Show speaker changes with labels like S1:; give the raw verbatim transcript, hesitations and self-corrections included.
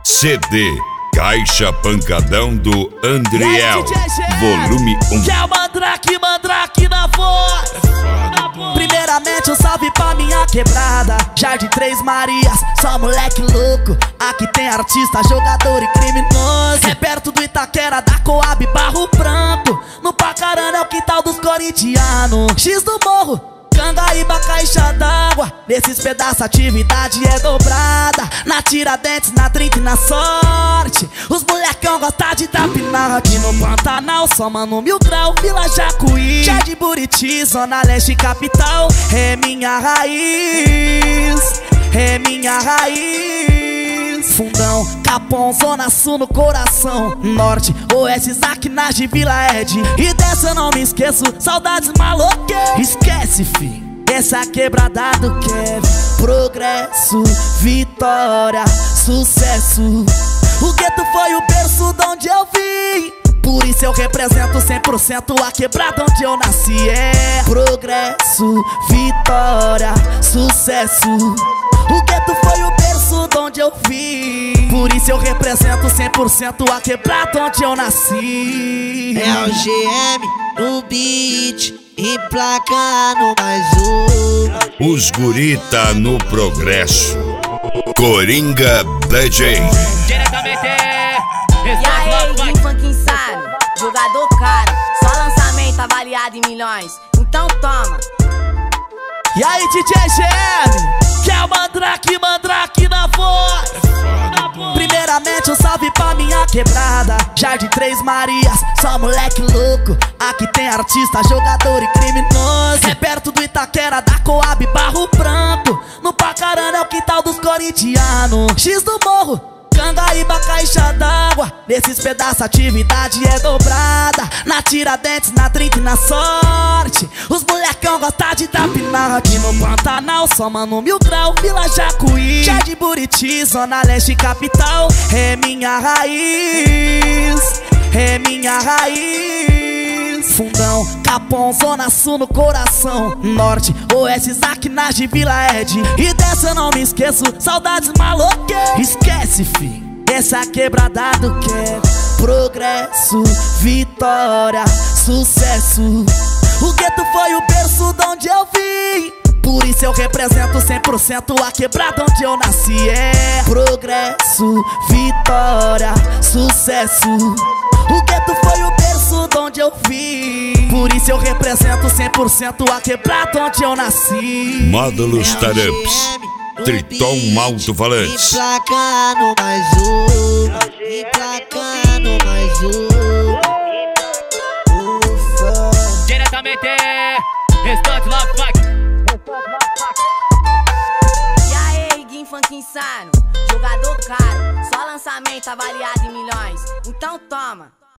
S1: C D Caixa Pancadão do Andriel, volume um.
S2: Que é o Mandrake, Mandrake na voz. Primeiramente um salve pra minha quebrada, Jardim Três Marias, só moleque louco. Aqui tem artista, jogador e criminoso. É perto do Itaquera, da Coab, Barro Branco. No Pacarana é o quintal dos corintianos. X do Morro, Cangaíba, Caixa d'Água. Nesses pedaços a atividade é dobrada. Na Tiradentes, na trinta e na Sorte. Os molecão gostam de tapinar. Aqui no Pantanal, só mano Mil Grau, Vila Jacuí, Jardim Buriti, Zona Leste Capital. É minha raiz, é minha raiz. Fundão, Capão, Zona Sul no coração. Norte, Oeste, Isaac, Nage, Vila Ed. E dessa eu não me esqueço, saudades maloqueiras. Esquece, fi, essa quebrada do Kevin. Progresso, vitória, sucesso. O gueto foi o berço de onde eu vim. Por isso eu represento cem por cento a quebrada onde eu nasci. É progresso, vitória, sucesso. O gueto foi o berço de onde eu vim. Por isso eu represento cem por cento a quebrada onde eu nasci.
S3: É o G M no beat, emplacando mais um.
S1: Os gurita no progresso. Coringa D J.
S4: Diretamente.
S5: E aí, Guim Funk Insano, jogador caro, só lançamento avaliado em milhões. Então toma.
S2: E aí, D J G M, que é o Mandrake, Mandrake na voz. Primeiramente um salve pra minha quebrada, Jardim Três Marias, só moleque louco. Aqui tem artista, jogador e criminoso. É perto do Itaquera, da Coab, Barro Branco. No Pacarana é o quintal dos corintianos. X do Morro, Cangaíba, Caixa d'Água. Nesses pedaços a atividade é dobrada. Na Tiradentes, na trinta e na Sorte. Os molecão gostam de tapinar. Aqui no Pantanal, só mano Mil Grau, Vila Jacuí, Jardim Buriti, Zona Leste Capital. É minha raiz, é minha raiz. Fundão, Capão, Zona Sul no coração. Norte, Oeste, Isaac, Nage, Vila Ed. E dessa eu não me esqueço, saudades maloqueiras. Esquece, fi, essa quebrada do Kevin. Progresso, vitória, sucesso. O gueto foi o berço de onde eu vim. Por isso eu represento cem por cento a quebrada onde eu nasci. É progresso, vitória, sucesso. O gueto foi o berço de onde eu vim. Por isso eu represento cem por cento a quebrada onde eu nasci.
S1: Módulos Taramps, Triton Alto-Falantes.
S3: Emplacando mais um, emplacando mais um. Ufa.
S4: Diretamente. Restante Love Funk.
S5: E aí, Guim Funk Insano, jogador caro, só lançamento avaliado em milhões. Então toma.